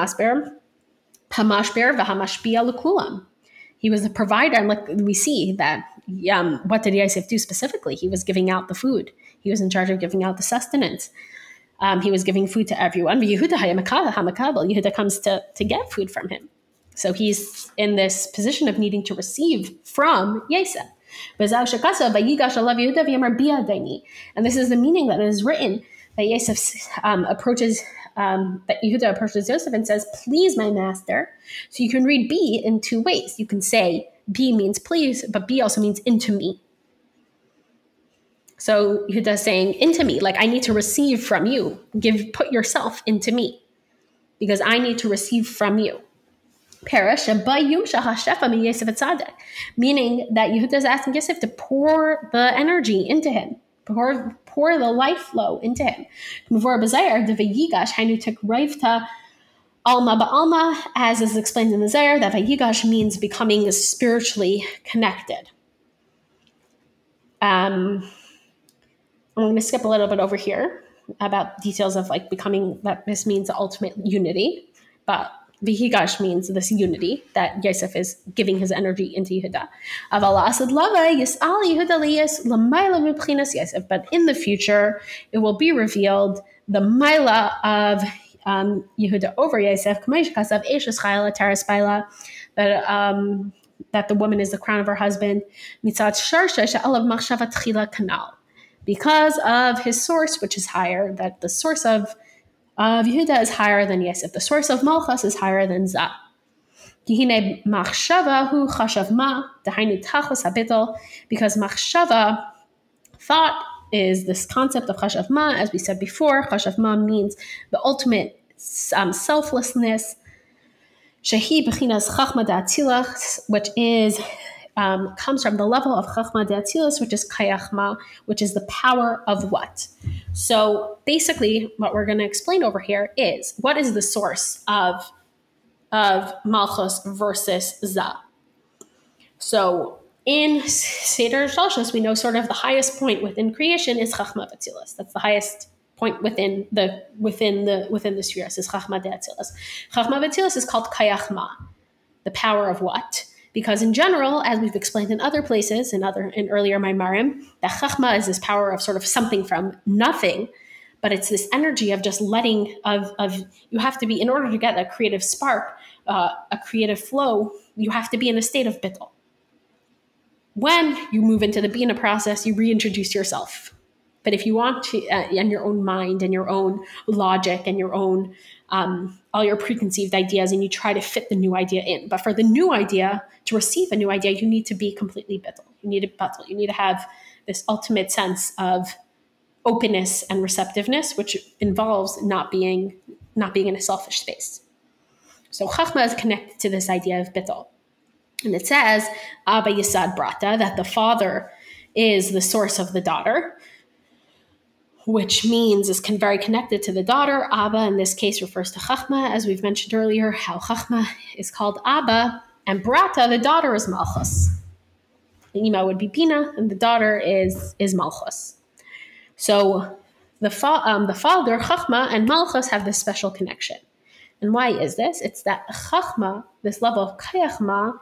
Speaker 2: the provider, and like we see that, what did Yosef do specifically? He was giving out the food. He was in charge of giving out the sustenance. He was giving food to everyone. Yehuda comes to get food from him. So he's in this position of needing to receive from Yosef. And this is the meaning that is written that Yosef that Yehuda approaches Yosef and says, "Please, my master." So you can read "be" in two ways. You can say "be" means please, but "be" also means into me. So Yehuda is saying into me, like I need to receive from you. Put yourself into me, because I need to receive from you. Perish, meaning that Yehuda is asking Yosef to pour the energy into him. Pour the life flow into him. As is explained in the Zayar, that Vayigash means becoming spiritually connected. I'm going to skip a little bit over here about details of like becoming, that this means the ultimate unity, but Vayigash means this unity that Yosef is giving his energy into Yehuda. But in the future, it will be revealed the Maila of Yehuda over Yosef, that the woman is the crown of her husband, because of his source, which is higher, that the source of Yehuda is higher than Yosef. The source of Malchus is higher than Zah. Because machshava, thought, is this concept of chashav ma. As we said before, chashav ma means the ultimate selflessness. Shehi b'chinas chachma da'atzilach, which is comes from the level of chachma da'atzilus, which is kayachma, which is the power of what. So basically, what we're going to explain over here is what is the source of Malchus versus Zah. So in Seder Shalshos, we know sort of the highest point within creation is chachma da'atzilus. That's the highest point within the spheres is chachma da'atzilus. Chachma da'atzilus is called kayachma, the power of what. Because in general, as we've explained in other places, in earlier Maimarim, that chachma is this power of sort of something from nothing, but it's this energy of just letting, you have to be, in order to get a creative spark, a creative flow, you have to be in a state of bittul. When you move into the bina process, you reintroduce yourself. But if you want to, and your own mind and your own logic and your own, all your preconceived ideas, and you try to fit the new idea in. But for the new idea, to receive a new idea, you need to be completely bittul. You need to have this ultimate sense of openness and receptiveness, which involves not being in a selfish space. So chachma is connected to this idea of bittul. And it says, Abba Yisad Brata, that the father is the source of the daughter, which means is very connected to the daughter. Abba, in this case, refers to Chachma, as we've mentioned earlier, how Chachma is called Abba, and Brata, the daughter, is Malchus. Ima would be Bina, and the daughter is Malchus. So the father, Chachma, and Malchus have this special connection. And why is this? It's that Chachma, this level of Kayachma,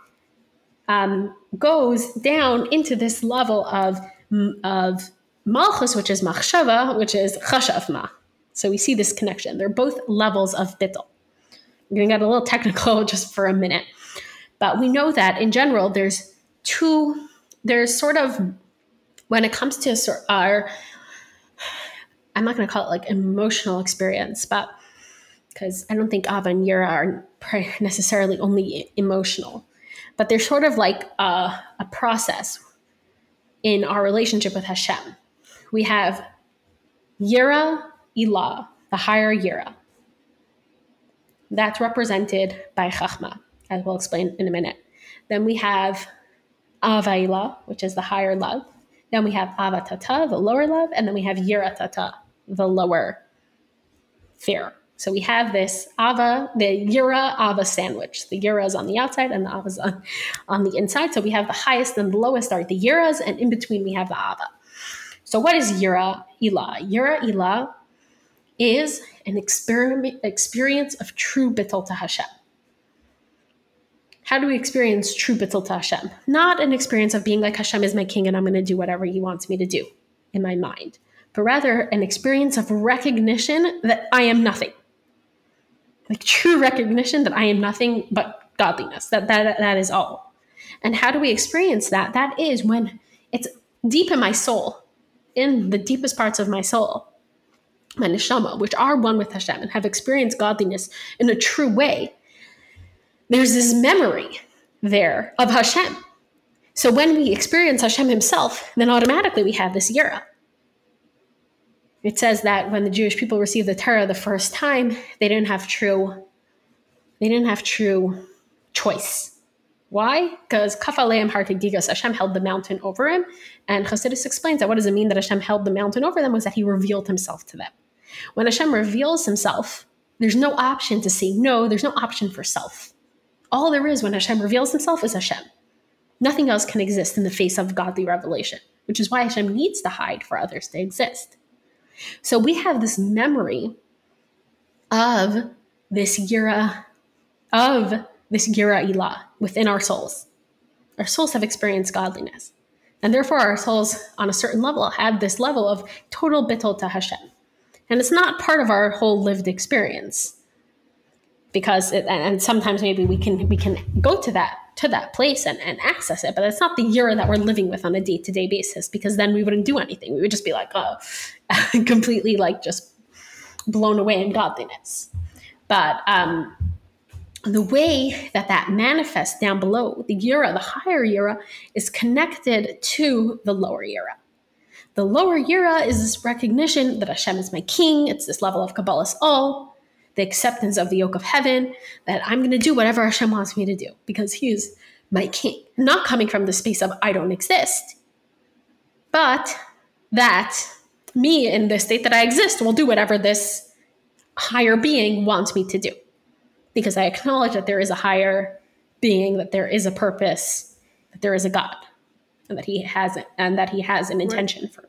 Speaker 2: goes down into this level of Malchus, which is Machshava, which is Chashavma. So we see this connection. They're both levels of Bittul. I'm going to get a little technical just for a minute. But we know that in general, there's sort of, when it comes to our, I'm not going to call it like emotional experience, but because I don't think Ava and Yira are necessarily only emotional, but they're sort of like a process in our relationship with Hashem. We have Yira Ilah, the higher Yira. That's represented by Chachma, as we'll explain in a minute. Then we have Ava Ilah, which is the higher love. Then we have Ava Tata, the lower love. And then we have Yira Tata, the lower fear. So we have this Ava, the Yira Ava sandwich. The Yira is on the outside and the Ava is on the inside. So we have the highest and the lowest are the Yiras, and in between we have the Ava. So what is Yira Ilah? Yira Ilah is an experience of true bittul to Hashem. How do we experience true bittul to Hashem? Not an experience of being like Hashem is my king and I'm going to do whatever he wants me to do in my mind, but rather an experience of recognition that I am nothing. Like true recognition that I am nothing but godliness, that is all. And how do we experience that? That is when it's deep in my soul, in the deepest parts of my soul, my neshama, which are one with Hashem and have experienced godliness in a true way. There's this memory there of Hashem. So when we experience Hashem himself, then automatically we have this Yira. It says that when the Jewish people received the Torah the first time, they didn't have true choice. Why? Because Kaf Aleim Har Gigas, Hashem held the mountain over him. And Chassidus explains that what does it mean that Hashem held the mountain over them was that he revealed himself to them. When Hashem reveals himself, there's no option to say no, there's no option for self. All there is when Hashem reveals himself is Hashem. Nothing else can exist in the face of godly revelation, which is why Hashem needs to hide for others to exist. So we have this memory of this Yira Ilah within our souls. Our souls have experienced godliness. And therefore our souls on a certain level have this level of total bittul to Hashem. And it's not part of our whole lived experience. Because and sometimes maybe we can go to that place and access it, but it's not the Yira that we're living with on a day-to-day basis, because then we wouldn't do anything. We would just be like, completely like just blown away in godliness. But the way that manifests down below, the Yira, the higher Yira, is connected to the lower Yira. The lower Yira is this recognition that Hashem is my king. It's this level of Kabbalah's all. The acceptance of the yoke of heaven, that I'm going to do whatever Hashem wants me to do because he is my king. Not coming from the space of I don't exist, but that me in the state that I exist will do whatever this higher being wants me to do. Because I acknowledge that there is a higher being, that there is a purpose, that there is a God, and that he has an intention for me.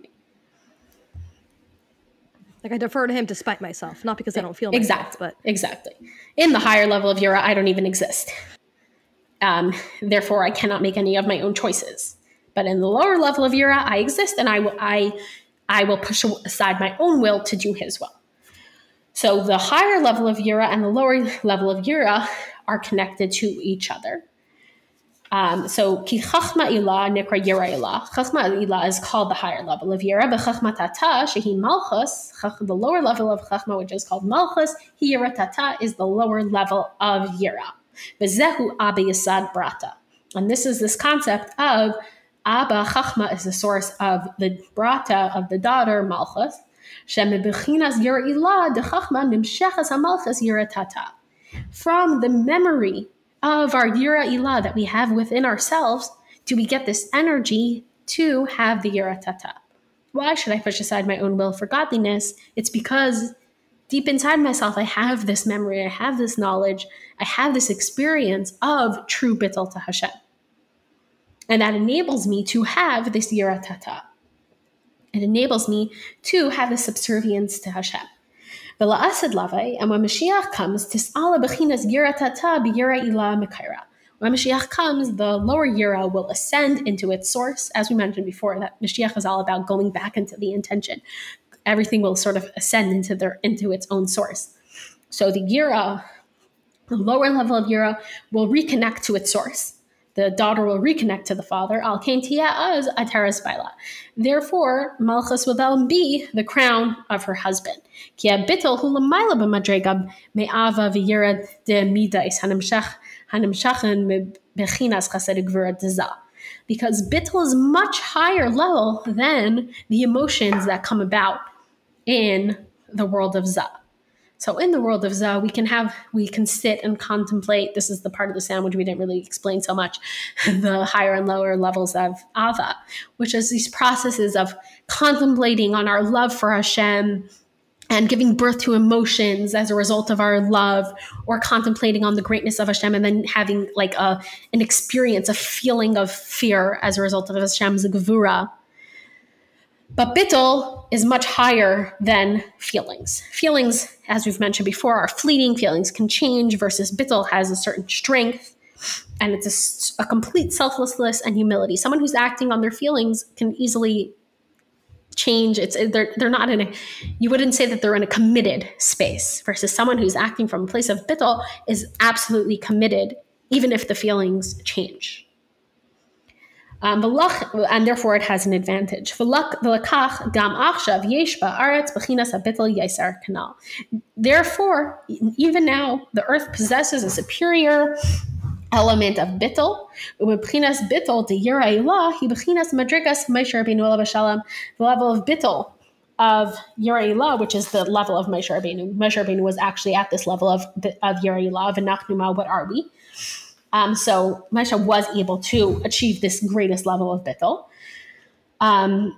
Speaker 1: Like I defer to him despite myself, not because I don't feel
Speaker 2: myself,
Speaker 1: but
Speaker 2: exactly. In the higher level of Yira, I don't even exist. Therefore, I cannot make any of my own choices. But in the lower level of Yira, I exist, and I will push aside my own will to do his will. So the higher level of Yira and the lower level of Yira are connected to each other. So ki Chachma Ilah nikra Yira Ilah. Chachma Ilah is called the higher level of Yira, but Chachma Tata shehi Malchus, the lower level of Chachma, which is called Malchus, Yira Tata is the lower level of Yira. Bezehu Abba Yasad Brata, and this is this concept of Abba Chachma is the source of the Brata of the daughter Malchus. Shemebechinas Yira Ilah de Chachma nimshechas HaMalchus Yira Tata. From the memory of our Yira Ilah that we have within ourselves, do we get this energy to have the Yira Tata? Why should I push aside my own will for godliness? It's because deep inside myself, I have this memory, I have this knowledge, I have this experience of true bittul to Hashem. And that enables me to have this yiratata. It enables me to have the subservience to Hashem. And when Mashiach comes, Tis'ala b'chinas yiratata b'yira ilah mekaira. When Mashiach comes, the lower yira will ascend into its source. As we mentioned before, that Mashiach is all about going back into the intention. Everything will sort of ascend into its own source. So the yira, the lower level of yira, will reconnect to its source. The daughter will reconnect to the father. Al kain tia az ataras baila. Therefore, Malchus will then be the crown of her husband. Ki bittul hu lamayla b'madrega me'ava v'yira de midais hanimshachen bechinas chesed gvura deza. Because bittul is much higher level than the emotions that come about in the world of Zah. So in the world of Zah, we can sit and contemplate. This is the part of the sandwich we didn't really explain so much, the higher and lower levels of Ava, which is these processes of contemplating on our love for Hashem and giving birth to emotions as a result of our love, or contemplating on the greatness of Hashem and then having like an experience, a feeling of fear as a result of Hashem's gevura. But bittul is much higher than feelings. Feelings, as we've mentioned before, are fleeting. Feelings can change, versus bittul has a certain strength, and it's a complete selflessness and humility. Someone who's acting on their feelings can easily change. They're not in a, you wouldn't say that they're in a committed space, versus someone who's acting from a place of bittul is absolutely committed, even if the feelings change. And therefore it has an advantage. Therefore, even now, the earth possesses a superior element of bittul. The level of bittul of Yirei Ilah, which is the level of Moshe Rabbeinu. Moshe Rabbeinu was actually at this level of Yirei Ilah. V'nachnu, what are we? So Moshe was able to achieve this greatest level of bittul. And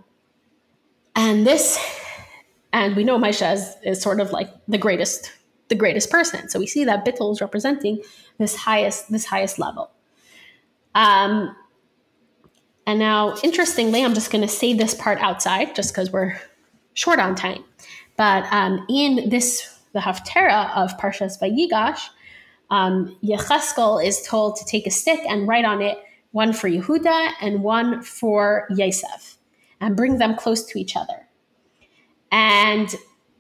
Speaker 2: we know Moshe is sort of like the greatest person. So we see that bittul is representing this highest level. And now, interestingly, I'm just going to say this part outside just because we're short on time. But in the Haftarah of Parshas Vayigash, Yecheskel is told to take a stick and write on it one for Yehuda and one for Yosef, and bring them close to each other. And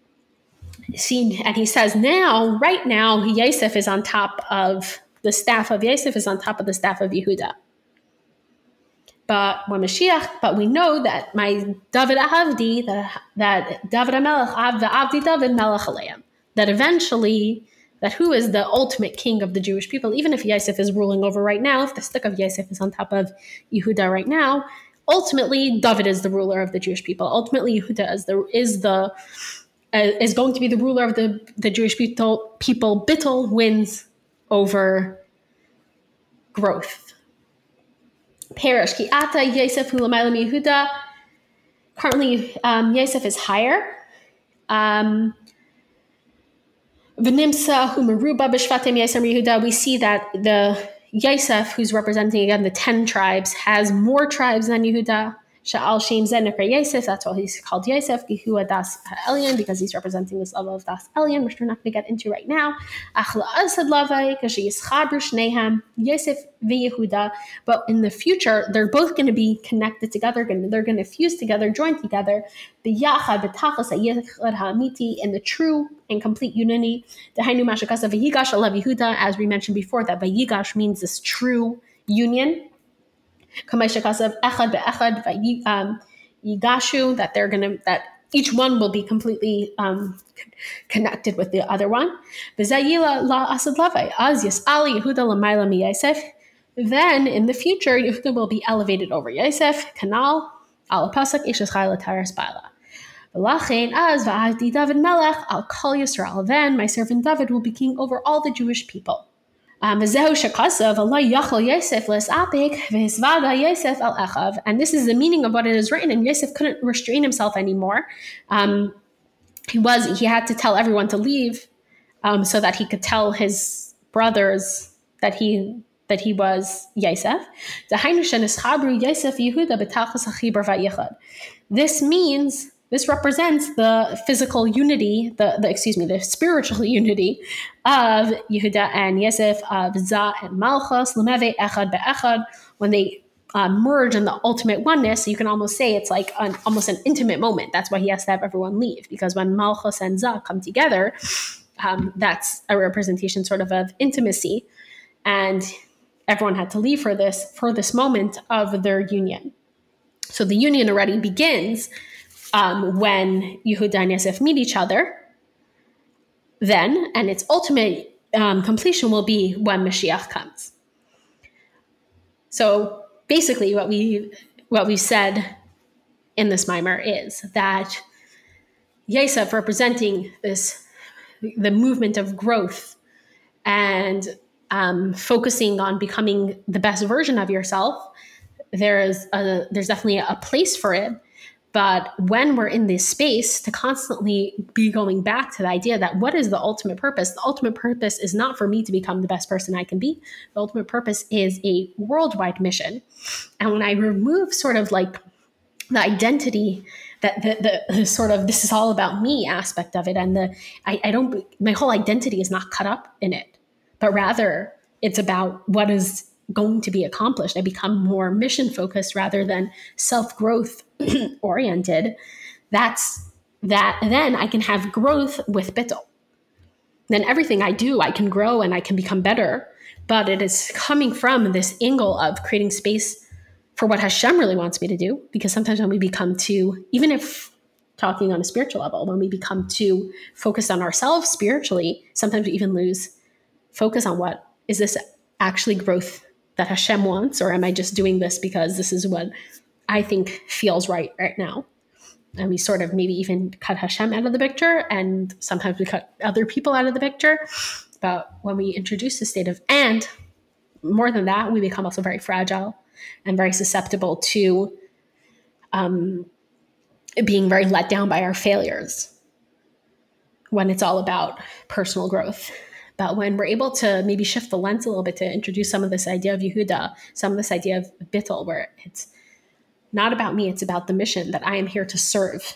Speaker 2: he says right now, Yosef is on top of the staff of Yosef is on top of the staff of Yehuda. But we know that my David Ahavdi, that David HaMelech, Avdi David Melech Aleim, that eventually, that who is the ultimate king of the Jewish people, even if Yosef is ruling over right now, if the stick of Yosef is on top of Yehuda right now, ultimately David is the ruler of the Jewish people. Ultimately, Yehuda is going to be the ruler of the Jewish people. Bittul wins over growth. Perish ki ata Yosef hu l'mayla Yehuda. Currently, Yosef is higher. V'nimsa hu meruba b'shvatim Yosef Yehuda. We see that the Yosef, who's representing again the 10 tribes, has more tribes than Yehuda. Sha'al Shem Zenekar Yosef, that's why he's called Yosef, Gihua Das Elyon, because he's representing this level of Das Elyon, which we're not going to get into right now. Achla Asad Lavai, Kashi Yischabru Shnehem, Yosef v'Yehuda. But in the future, they're both going to be connected together, they're going to fuse together, join together, B'yachad B'tachas HaYechad HaAmiti, in the true and complete unity. Dehainu Mashakasa v'Yigash Alav Yehuda, as we mentioned before, that V'Yigash means this true union. Yigashu, that each one will be completely connected with the other one. Then in the future, Yehuda will be elevated over Yosef. Kanal al pasak ishes chayla taras baila. Then my servant David will be king over all the Jewish people. And this is the meaning of what it is written, and Yosef couldn't restrain himself anymore. He had to tell everyone to leave, so that he could tell his brothers that he that he was Yosef. This represents the physical unity, the spiritual unity of Yehuda and Yosef, of Za and Malchus, Lemeve Echad Be'echad, when they merge in the ultimate oneness. You can almost say it's like almost an intimate moment. That's why he has to have everyone leave, because when Malchus and Za come together, that's a representation sort of intimacy, and everyone had to leave for this moment of their union. So the union already begins when Yehuda and Yosef meet each other, then, and its ultimate completion will be when Mashiach comes. So basically what we said in this mimer is that Yosef, representing the movement of growth and focusing on becoming the best version of yourself, there's definitely a place for it. But when we're in this space, to constantly be going back to the idea that what is the ultimate purpose? The ultimate purpose is not for me to become the best person I can be. The ultimate purpose is a worldwide mission. And when I remove sort of like the identity, that the sort of this is all about me aspect of it, and my whole identity is not cut up in it, but rather it's about what is going to be accomplished. I become more mission focused rather than self-growth oriented. Then I can have growth with bittul. Then everything I do, I can grow and I can become better. But it is coming from this angle of creating space for what Hashem really wants me to do. Because sometimes when we become too, even if talking on a spiritual level, when we become too focused on ourselves spiritually, sometimes we even lose focus on what is this actually growth that Hashem wants, or am I just doing this because this is what I think feels right now? And we sort of maybe even cut Hashem out of the picture, and sometimes we cut other people out of the picture. But when we introduce the state of, and more than that, we become also very fragile and very susceptible to being very let down by our failures when it's all about personal growth. But when we're able to maybe shift the lens a little bit to introduce some of this idea of Yehuda, some of this idea of bittul, where it's not about me, it's about the mission that I am here to serve,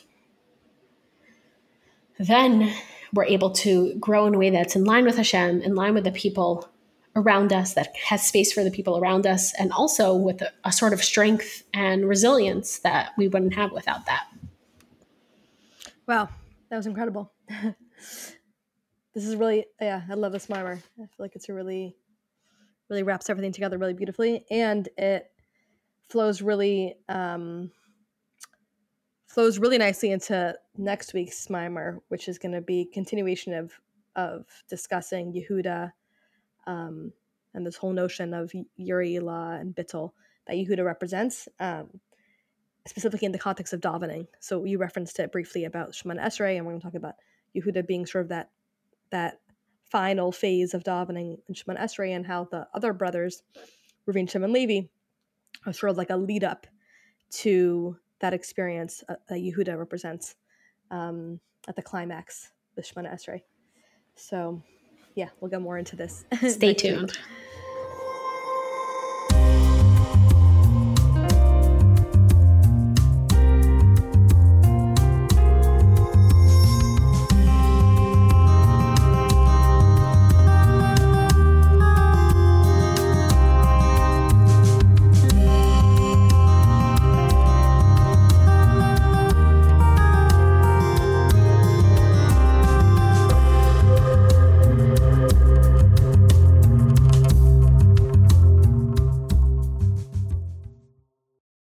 Speaker 2: then we're able to grow in a way that's in line with Hashem, in line with the people around us, that has space for the people around us, and also with a sort of strength and resilience that we wouldn't have without that.
Speaker 1: Wow, that was incredible. This is really, I love this mimer. I feel like it's really wraps everything together really beautifully, and it flows really nicely into next week's mimer, which is going to be continuation of discussing Yehuda and this whole notion of Yuri, Ilah, and bittul that Yehuda represents, specifically in the context of davening. So you referenced it briefly about Shemoneh Esrei, and we're going to talk about Yehuda being sort of that final phase of davening in Shemoneh Esrei, and how the other brothers, Reuven, Shimon, Levi, are sort of like a lead up to that experience that Yehuda represents at the climax, the Shemoneh Esrei. So, yeah, we'll get more into this.
Speaker 2: Stay tuned.